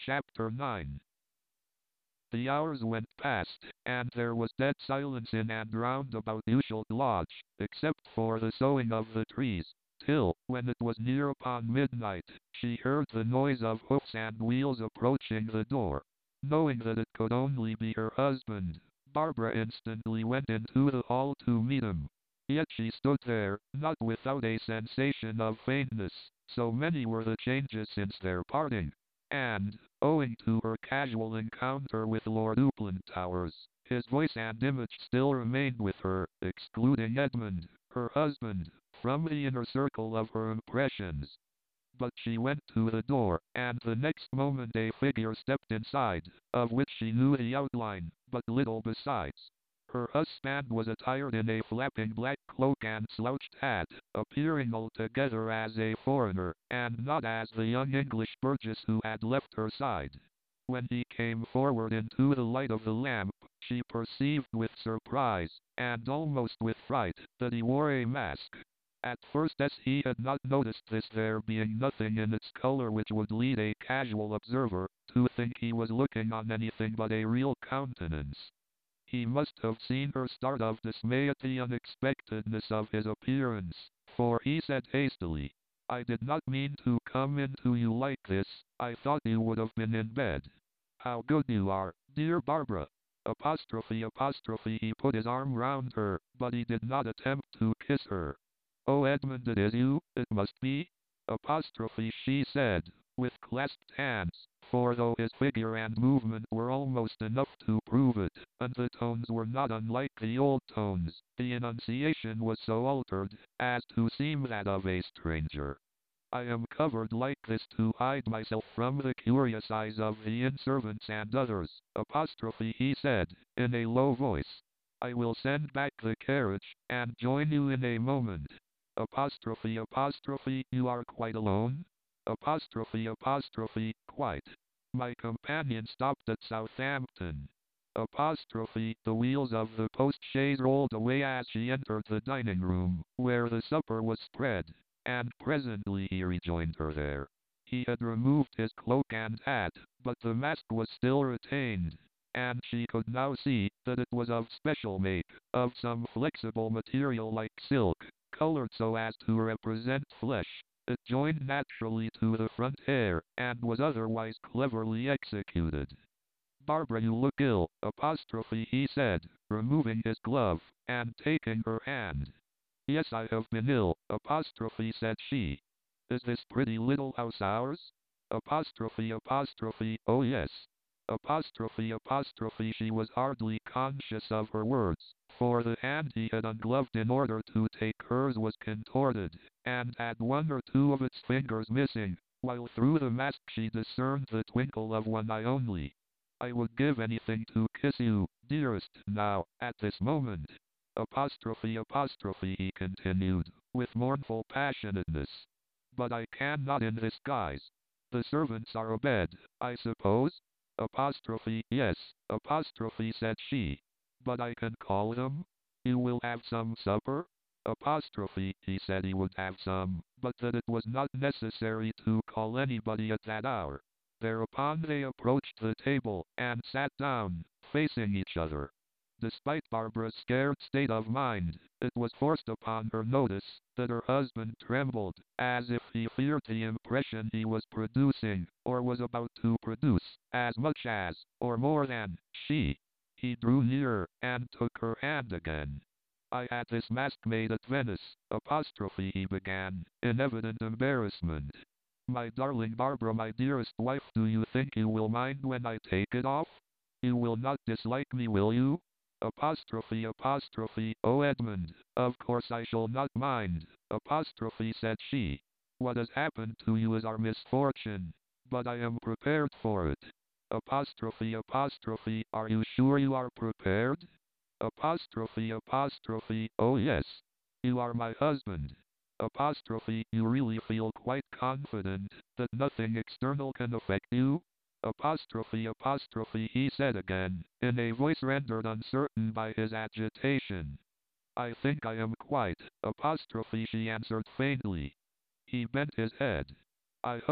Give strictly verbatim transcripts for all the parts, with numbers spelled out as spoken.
Chapter nine. The hours went past, and there was dead silence in and round about Ushalt Lodge, except for the soughing of the trees, till, when it was near upon midnight, she heard the noise of hoofs and wheels approaching the door. Knowing that it could only be her husband, Barbara instantly went into the hall to meet him. Yet she stood there, not without a sensation of faintness, so many were the changes since their parting. And, owing to her casual encounter with Lord Uplandtowers, his voice and image still remained with her, excluding Edmund, her husband, from the inner circle of her impressions. But she went to the door, and the next moment a figure stepped inside, of which she knew the outline, but little besides. Her husband was attired in a flapping black cloak and slouched hat, appearing altogether as a foreigner, and not as the young English burgess who had left her side. When he came forward into the light of the lamp, she perceived with surprise, and almost with fright, that he wore a mask. At first as he had not noticed this, there being nothing in its color which would lead a casual observer to think he was looking on anything but a real countenance. He must have seen her start of dismay at the unexpectedness of his appearance, for he said hastily, "I did not mean to come in to you like this. I thought you would have been in bed. How good you are, dear Barbara." Apostrophe apostrophe He put his arm round her, but he did not attempt to kiss her. "Oh, Edmund, it is you, it must be?" Apostrophe she said, with clasped hands, for though his figure and movement were almost enough to prove it, and the tones were not unlike the old tones, the enunciation was so altered, as to seem that of a stranger. "I am covered like this to hide myself from the curious eyes of the inn servants and others," apostrophe he said, in a low voice. "I will send back the carriage, and join you in a moment." Apostrophe apostrophe You are quite alone? Apostrophe apostrophe Quite. My companion stopped at Southampton. Apostrophe The wheels of the post-chaise rolled away as she entered the dining room, where the supper was spread, and presently he rejoined her there. He had removed his cloak and hat, but the mask was still retained, and she could now see that it was of special make, of some flexible material like silk, colored so as to represent flesh. It joined naturally to the front hair, and was otherwise cleverly executed. "Barbara, you look ill," apostrophe he said, removing his glove, and taking her hand. "Yes, I have been ill," apostrophe said she. "Is this pretty little house ours?" Apostrophe apostrophe Oh yes. Apostrophe apostrophe She was hardly conscious of her words, for the hand he had ungloved in order to take hers was contorted, and had one or two of its fingers missing, while through the mask she discerned the twinkle of one eye only. "I would give anything to kiss you, dearest, now, at this moment." Apostrophe apostrophe he continued, with mournful passionateness. "But I cannot in this guise. The servants are abed, I suppose?" Apostrophe Yes, apostrophe said she. "But I can call them? You will have some supper?" Apostrophe He said he would have some, but that it was not necessary to call anybody at that hour. Thereupon they approached the table, and sat down, facing each other. Despite Barbara's scared state of mind, it was forced upon her notice that her husband trembled, as if he feared the impression he was producing, or was about to produce, as much as, or more than, she. He drew nearer, and took her hand again. "I had this mask made at Venice," apostrophe he began, in evident embarrassment. "My darling Barbara, my dearest wife, do you think you will mind when I take it off? You will not dislike me, will you?" Apostrophe apostrophe Oh Edmund, of course I shall not mind, apostrophe said she. "What has happened to you is our misfortune, but I am prepared for it." Apostrophe apostrophe Are you sure you are prepared? Apostrophe apostrophe Oh yes. You are my husband. Apostrophe You really feel quite confident that nothing external can affect you? Apostrophe apostrophe He said again, in a voice rendered uncertain by his agitation. "I think I am quite," apostrophe she answered faintly. He bent his head. "I hope,"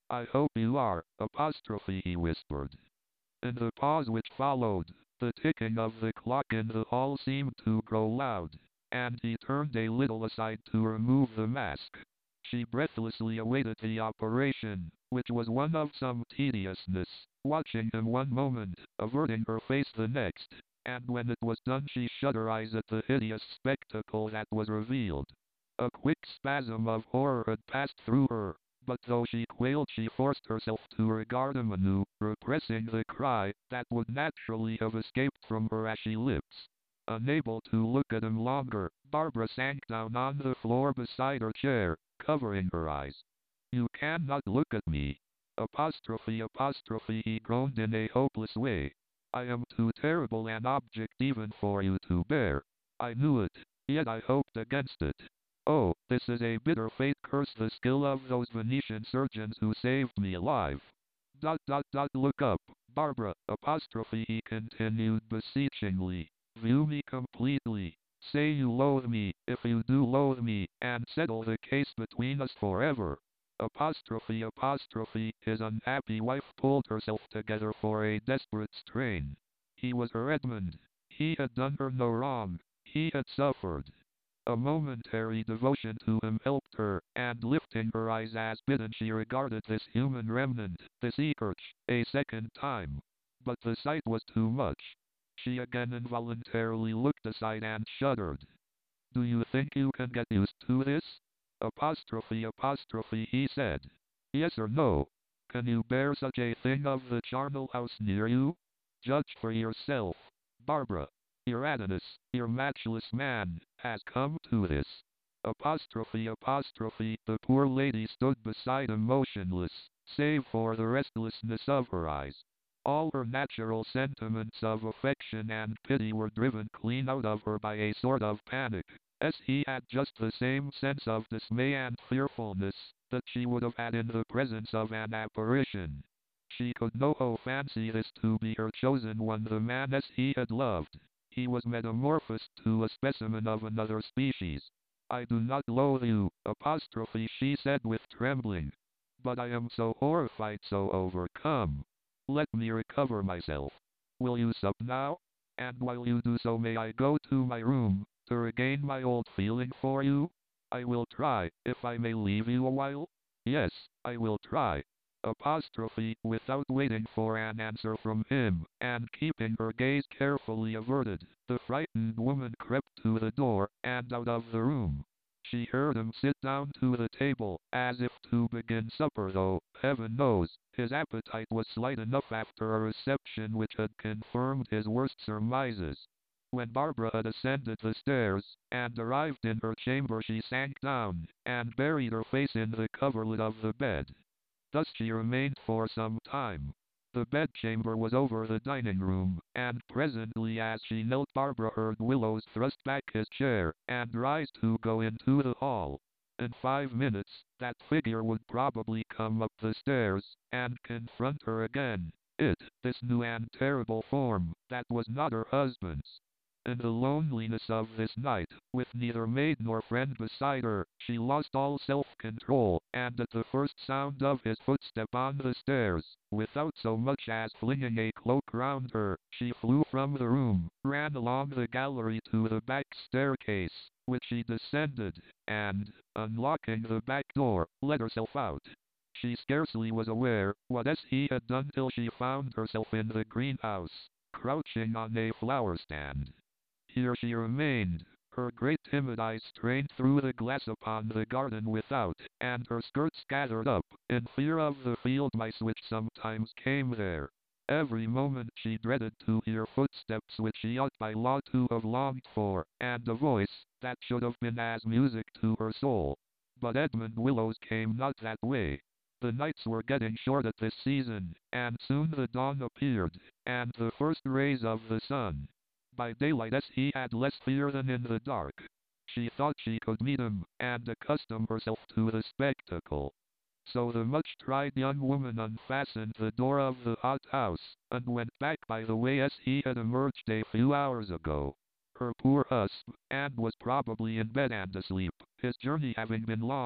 I hope you are, apostrophe he whispered. In the pause which followed, the ticking of the clock in the hall seemed to grow loud, and he turned a little aside to remove the mask. She breathlessly awaited the operation, which was one of some tediousness, watching him one moment, averting her face the next, and when it was done she shut her eyes at the hideous spectacle that was revealed. A quick spasm of horror had passed through her, but though she quailed she forced herself to regard him anew, repressing the cry that would naturally have escaped from her ashy lips. Unable to look at him longer, Barbara sank down on the floor beside her chair, covering her eyes. You cannot look at me. Apostrophe apostrophe he groaned in a hopeless way. I am too terrible an object even for you to bear. I knew it, yet I hoped against it. Oh, this is a bitter fate, curse the skill of those Venetian surgeons who saved me alive. Dot dot dot look up, Barbara, apostrophe he continued beseechingly. View me completely. Say you loathe me, if you do loathe me, and settle the case between us forever. Apostrophe apostrophe his unhappy wife pulled herself together for a desperate strain. He was her Edmund. He had done her no wrong. He had suffered. A momentary devotion to him helped her, and lifting her eyes as bidden she regarded this human remnant, this Ekerch, a second time. But the sight was too much. She again involuntarily looked aside and shuddered. Do you think you can get used to this? Apostrophe apostrophe he said. Yes or no? Can you bear such a thing of the charnel house near you? Judge for yourself, Barbara. Eratinus, your matchless man, has come to this. Apostrophe apostrophe the poor lady stood beside him motionless, save for the restlessness of her eyes. All her natural sentiments of affection and pity were driven clean out of her by a sort of panic, as he had just the same sense of dismay and fearfulness that she would have had in the presence of an apparition. She could no fancy this to be her chosen one, the man as he had loved. He was metamorphosed to a specimen of another species. I do not loathe you, apostrophe she said with trembling. But I am so horrified, so overcome. Let me recover myself. Will you sup now? And while you do so may I go to my room, to regain my old feeling for you? I will try, if I may leave you a while? Yes, I will try. Apostrophe, without waiting for an answer from him, and keeping her gaze carefully averted, the frightened woman crept to the door, and out of the room. She heard him sit down to the table, as if to begin supper, though, heaven knows, his appetite was slight enough after a reception which had confirmed his worst surmises. When Barbara had ascended the stairs, and arrived in her chamber, she sank down, and buried her face in the coverlet of the bed. Thus she remained for some time. The bedchamber was over the dining room, and presently as she knelt Barbara heard Willows thrust back his chair, and rise to go into the hall. In five minutes, that figure would probably come up the stairs, and confront her again. It, this new and terrible form, that was not her husband's. In the loneliness of this night, with neither maid nor friend beside her, she lost all self-control, and at the first sound of his footstep on the stairs, without so much as flinging a cloak round her, she flew from the room, ran along the gallery to the back staircase, which she descended, and, unlocking the back door, let herself out. She scarcely was aware what else he had done till she found herself in the greenhouse, crouching on a flower stand. Here she remained, her great timid eyes strained through the glass upon the garden without, and her skirts gathered up, in fear of the field mice which sometimes came there. Every moment she dreaded to hear footsteps which she ought by law to have longed for, and a voice that should have been as music to her soul. But Edmund Willows came not that way. The nights were getting short at this season, and soon the dawn appeared, and the first rays of the sun. By daylight as he had less fear than in the dark. She thought she could meet him, and accustom herself to the spectacle. So the much-tried young woman unfastened the door of the hothouse, and went back by the way as he had emerged a few hours ago. Her poor husband, and was probably in bed and asleep, his journey having been long.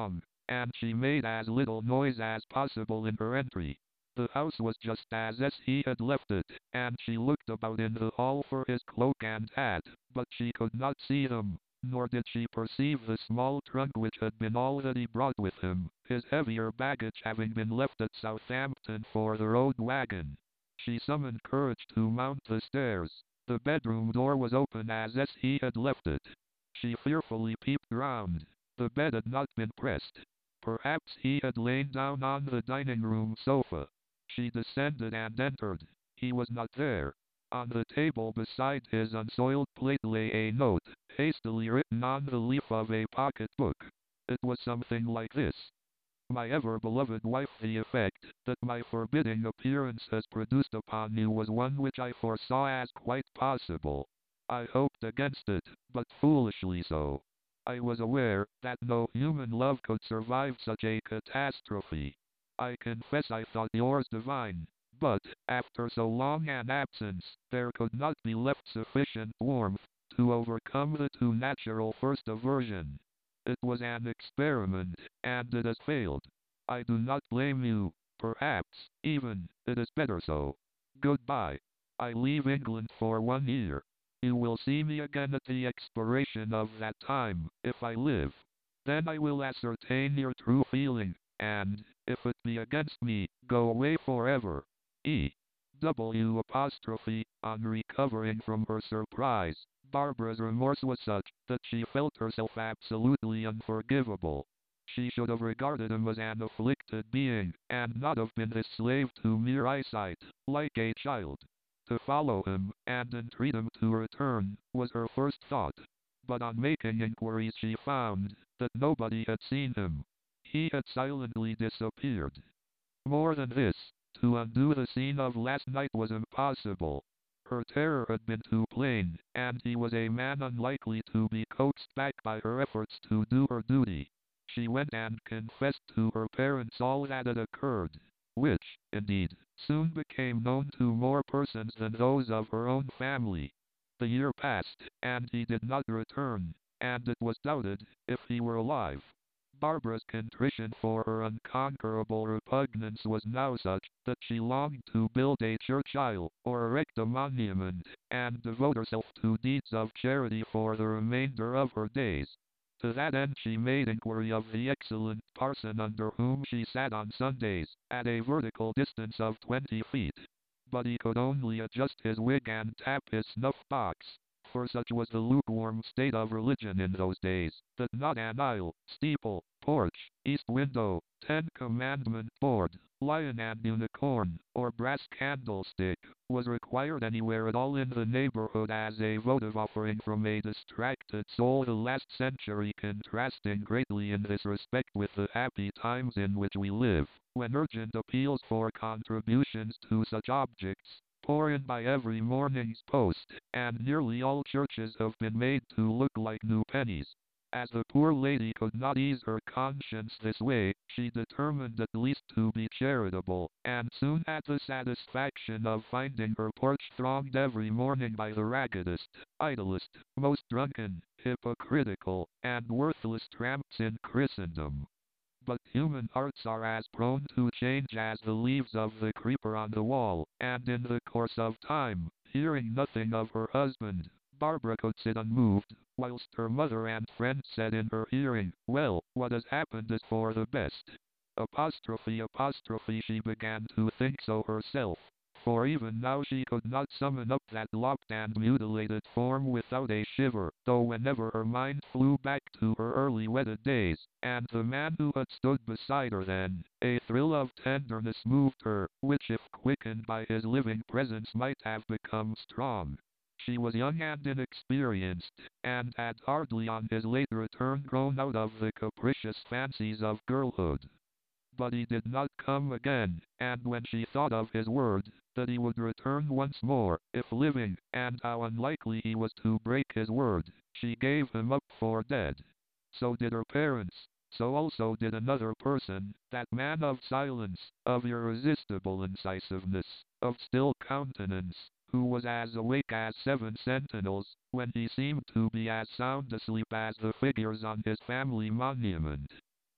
and she made as little noise as possible in her entry. The house was just as he had left it, and she looked about in the hall for his cloak and hat, but she could not see them, nor did she perceive the small trunk which had been all that he brought with him, his heavier baggage having been left at Southampton for the road wagon. She summoned courage to mount the stairs. The bedroom door was open as he had left it. She fearfully peeped round. The bed had not been pressed. Perhaps he had lain down on the dining-room sofa. She descended and entered. He was not there. On the table beside his unsoiled plate lay a note, hastily written on the leaf of a pocket-book. It was something like this. My ever-beloved wife, the effect that my forbidding appearance has produced upon you was one which I foresaw as quite possible. I hoped against it, but foolishly so. I was aware that no human love could survive such a catastrophe. I confess I thought yours divine, but, after so long an absence, there could not be left sufficient warmth to overcome the too natural first aversion. It was an experiment, and it has failed. I do not blame you. Perhaps, even, it is better so. Goodbye. I leave England for one year. You will see me again at the expiration of that time, if I live. Then I will ascertain your true feeling, and, if it be against me, go away forever. E. W. Apostrophe, on recovering from her surprise, Barbara's remorse was such that she felt herself absolutely unforgivable. She should have regarded him as an afflicted being, and not have been his slave to mere eyesight, like a child. To follow him, and entreat him to return, was her first thought. But on making inquiries she found that nobody had seen him. He had silently disappeared. More than this, to undo the scene of last night was impossible. Her terror had been too plain, and he was a man unlikely to be coaxed back by her efforts to do her duty. She went and confessed to her parents all that had occurred, which, indeed, soon became known to more persons than those of her own family. The year passed, and he did not return, and it was doubted if he were alive. Barbara's contrition for her unconquerable repugnance was now such that she longed to build a church aisle, or erect a monument, and devote herself to deeds of charity for the remainder of her days. To that end she made inquiry of the excellent parson under whom she sat on Sundays, at a vertical distance of twenty feet. But he could only adjust his wig and tap his snuff-box, for such was the lukewarm state of religion in those days, that not an aisle, steeple, porch, east window, Ten Commandment board, lion and unicorn, or brass candlestick, was required anywhere at all in the neighborhood as a votive offering from a distracted soul, the last century contrasting greatly in this respect with the happy times in which we live, when urgent appeals for contributions to such objects pour in by every morning's post, and nearly all churches have been made to look like new pennies. As the poor lady could not ease her conscience this way, she determined at least to be charitable, and soon had the satisfaction of finding her porch thronged every morning by the raggedest, idlest, most drunken, hypocritical, and worthless tramps in Christendom. But human hearts are as prone to change as the leaves of the creeper on the wall, and in the course of time, hearing nothing of her husband, Barbara could sit unmoved, whilst her mother and friends said in her hearing, "Well, what has happened is for the best." Apostrophe apostrophe she began to think so herself, for even now she could not summon up that lopped and mutilated form without a shiver, though whenever her mind flew back to her early wedded days, and the man who had stood beside her then, a thrill of tenderness moved her, which if quickened by his living presence might have become strong. She was young and inexperienced, and had hardly on his late return grown out of the capricious fancies of girlhood. But he did not come again, and when she thought of his word, that he would return once more, if living, and how unlikely he was to break his word, she gave him up for dead. So did her parents. So also did another person, that man of silence, of irresistible incisiveness, of still countenance, who was as awake as seven sentinels, when he seemed to be as sound asleep as the figures on his family monument.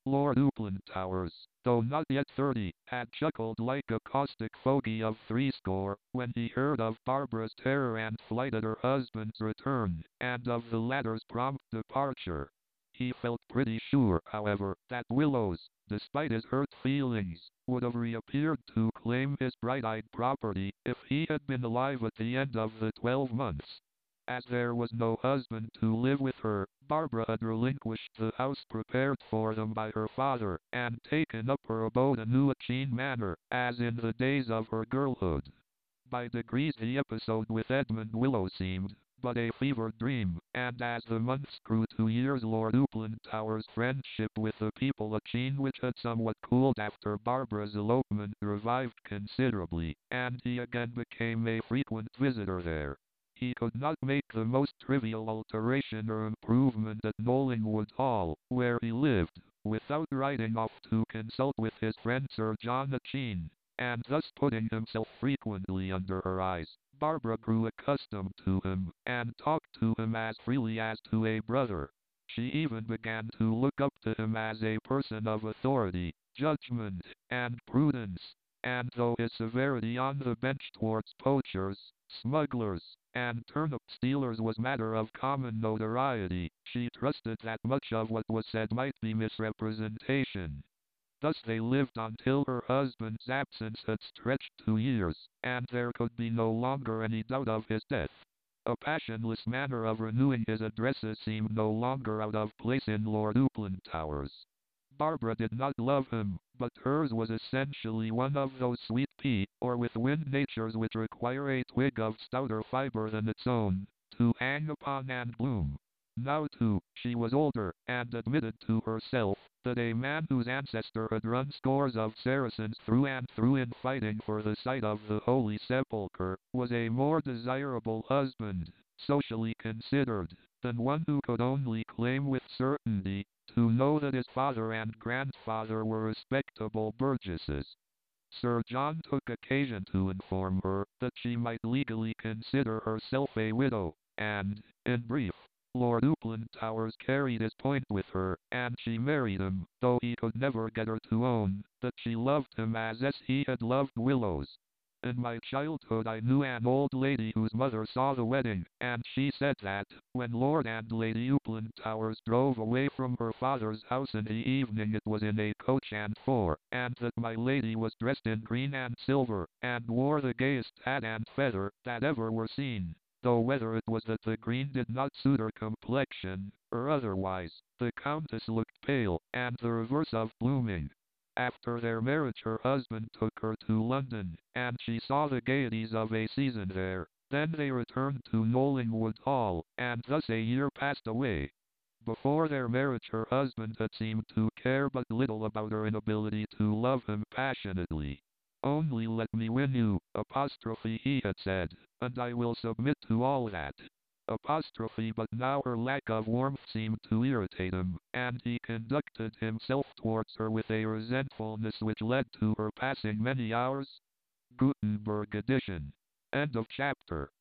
Lord Uplandtowers, though not yet thirty, had chuckled like a caustic fogey of threescore, when he heard of Barbara's terror and flight at her husband's return, and of the latter's prompt departure. He felt pretty sure, however, that Willows, despite his hurt feelings, would have reappeared to claim his bright-eyed property if he had been alive at the end of the twelve months. As there was no husband to live with her, Barbara had relinquished the house prepared for them by her father, and taken up her abode anew at Cheyne Manor, as in the days of her girlhood. By degrees the episode with Edmund Willows seemed but a fevered dream, and as the months grew to years Lord Uplandtowers' friendship with the people at Cheyne, which had somewhat cooled after Barbara's elopement, revived considerably, and he again became a frequent visitor there. He could not make the most trivial alteration or improvement at Knollingwood Hall, where he lived, without riding off to consult with his friend Sir John at Cheyne, and thus putting himself frequently under her eyes. Barbara grew accustomed to him, and talked to him as freely as to a brother. She even began to look up to him as a person of authority, judgment, and prudence, and though his severity on the bench towards poachers, smugglers, and turnip stealers was matter of common notoriety, she trusted that much of what was said might be misrepresentation. Thus they lived until her husband's absence had stretched two years, and there could be no longer any doubt of his death. A passionless manner of renewing his addresses seemed no longer out of place in Lord Uplandtowers. Barbara did not love him, but hers was essentially one of those sweet pea, or with wind natures which require a twig of stouter fibre than its own, to hang upon and bloom. Now, too, she was older, and admitted to herself that a man whose ancestor had run scores of Saracens through and through in fighting for the site of the Holy Sepulchre, was a more desirable husband, socially considered, than one who could only claim with certainty to know that his father and grandfather were respectable burgesses. Sir John took occasion to inform her that she might legally consider herself a widow, and, in brief, Lord Uplandtowers carried his point with her, and she married him, though he could never get her to own that she loved him as he had loved Willows. In my childhood I knew an old lady whose mother saw the wedding, and she said that, when Lord and Lady Uplandtowers drove away from her father's house in the evening, it was in a coach and four, and that my lady was dressed in green and silver, and wore the gayest hat and feather that ever were seen. Though whether it was that the green did not suit her complexion, or otherwise, the Countess looked pale, and the reverse of blooming. After their marriage her husband took her to London, and she saw the gaieties of a season there. Then they returned to Knollingwood Hall, and thus a year passed away. Before their marriage her husband had seemed to care but little about her inability to love him passionately. Only let me win you, apostrophe he had said, and I will submit to all that. Apostrophe but now her lack of warmth seemed to irritate him, and he conducted himself towards her with a resentfulness which led to her passing many hours. Gutenberg edition. End of chapter.